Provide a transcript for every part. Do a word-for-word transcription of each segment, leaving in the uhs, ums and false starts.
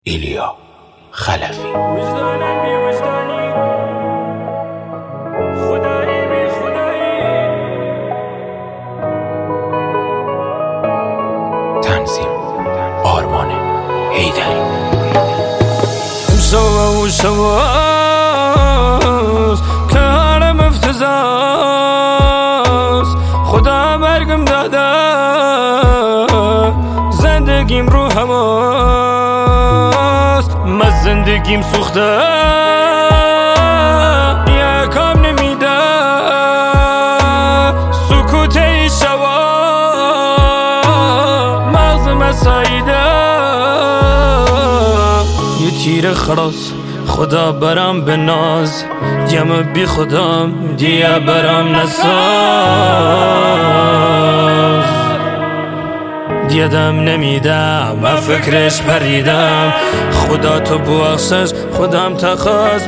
ایلیا خلفی. وجدانم بی وجدانی، خدایی بی خدایی. تنظیم آرمان حیدری. شوا و شواست کارم افتضاست، خدا مرگم داده زندگیم رو هواست. من زندگیم سوخته یکم نمیده، سکوت شوا مغزم ساییده. یه تیر خلاص خدا برام به ناز، دیم بی خودم دیگه برام نساز. دیدم نمیدم و فکرش پریدم، خدا تو ببخشش خودم تخاز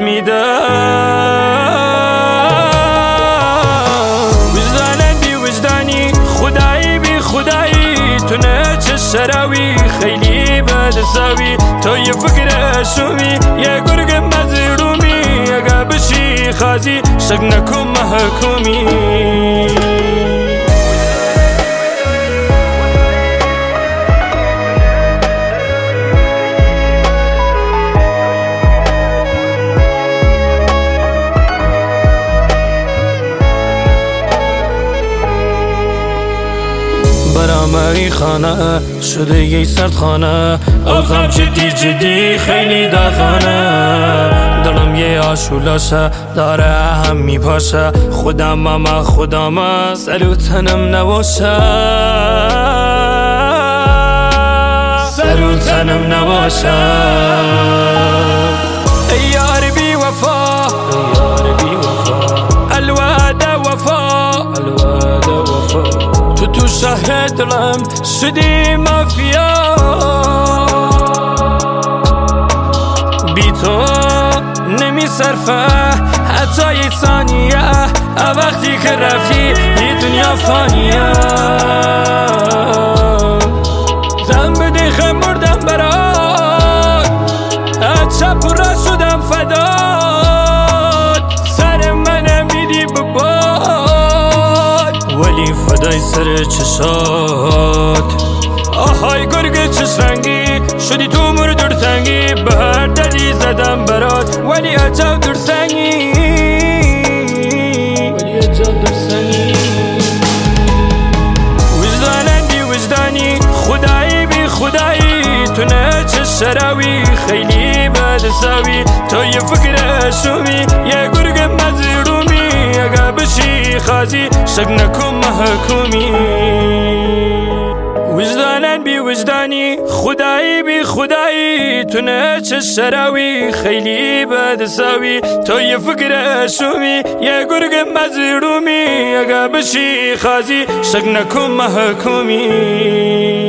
میدم. وجدانم بی وجدانی، خدایی بی خدایی. تو نه چه شراوی خیلی بدساوی، تو یه فکر شومی یه گرگ مظلومی. اگه بشی خازی شک نکن محکومی. برام این خانه شده یه سردخانه، اوزم جدی جدی خیلی داغانه. دلم یه آشولاشه داره هم میپاشه، خودم اما خودم سر تنم نباشه، سر تنم نباشه. ای یار بی وفا، الوعده وفا، الوعده وفا. تو تو شهر دلم شدی مافیا، بی تو نمی صرفه حتی یه ثانیه. وقتی که رفتی یه دنیا فانیه. زن به دیخه مردم برات، از چپ و راست شدم فدات. سر منم میدی بباد ولی فدای سر چشات. آهای گرگ چش رنگی شدی تو مور درتنگی، به هر دلی زدم برات ولی عجب درسنگی، ولی عجب درسنگی. وجدانم بی وجدانی، خدایی بی خدایی. تو نه چه شراوی خیلی بدساوی، تو یه فکر شومی یه گرگ مظلومی. اگه بشی خازی شک نکن محکومی. وجدانم بی وجدانی، خدایی بی خدایی. تو نه چه شراوی خیلی بدساوی، تو یه فکر شومی یه گرگ مظلومی. اگه بشی خازی شک نکن محکومی.